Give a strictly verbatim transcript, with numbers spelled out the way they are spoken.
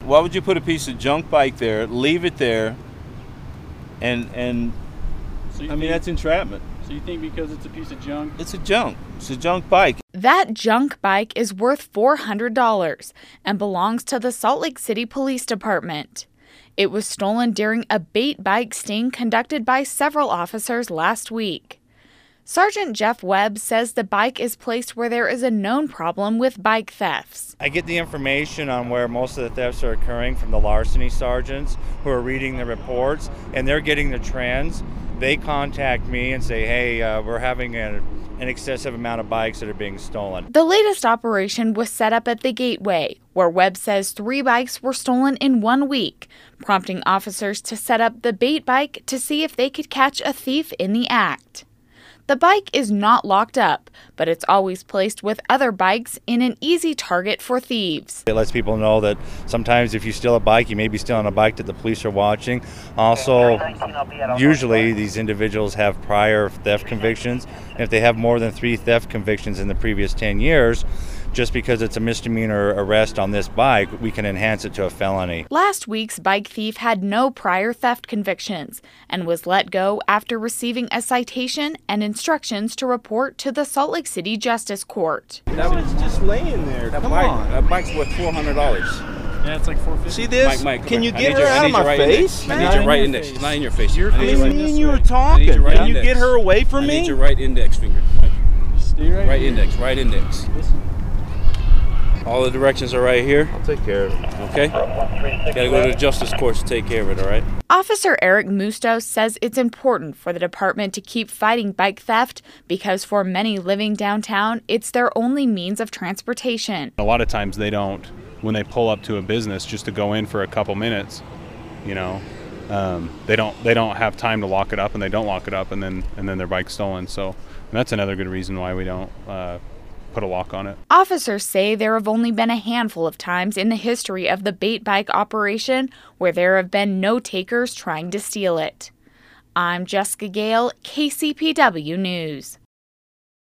why would you put a piece of junk bike there, leave it there, and and So you I mean think, that's entrapment. So you think because it's a piece of junk? It's a junk. It's a junk bike. That junk bike is worth four hundred dollars and belongs to the Salt Lake City Police Department. It was stolen during a bait bike sting conducted by several officers last week. Sergeant Jeff Webb says the bike is placed where there is a known problem with bike thefts. I get the information on where most of the thefts are occurring from the larceny sergeants who are reading the reports, and they're getting the trends. They contact me and say, hey, uh, we're having a, an excessive amount of bikes that are being stolen. The latest operation was set up at the Gateway, where Webb says three bikes were stolen in one week, prompting officers to set up the bait bike to see if they could catch a thief in the act. The bike is not locked up, but it's always placed with other bikes in an easy target for thieves. It lets people know that sometimes if you steal a bike, you may be stealing a bike that the police are watching. Also, usually these individuals have prior theft convictions. And if they have more than three theft convictions in the previous ten years, just because it's a misdemeanor arrest on this bike, we can enhance it to a felony. Last week's bike thief had no prior theft convictions and was let go after receiving a citation and instructions to report to the Salt Lake City Justice Court. That was just laying there. That Come bike, on. that bike's worth four hundred dollars. Yeah, it's like four fifty. See this? Mike, Mike, Can you I get need her your- I out of need your my right face? index. I need Not your in right your index. face. It's not in your face. Your I I need face your mean, right- me this and you way. were I need talking. your right Can you index. get her away from I me? need your right index finger. Mike. Stay right Right here. index, right index. Listen. All the directions are right here, I'll take care of it. okay? Gotta go to the justice courts to take care of it, all right? Officer Eric Mustos says it's important for the department to keep fighting bike theft because for many living downtown, it's their only means of transportation. A lot of times they don't, when they pull up to a business just to go in for a couple minutes, you know, um, they don't they don't have time to lock it up, and they don't lock it up, and then and then their bike's stolen. So that's another good reason why we don't uh, put a lock on it. Officers say there have only been a handful of times in the history of the bait bike operation where there have been no takers trying to steal it. I'm Jessica Gale, K C P W News.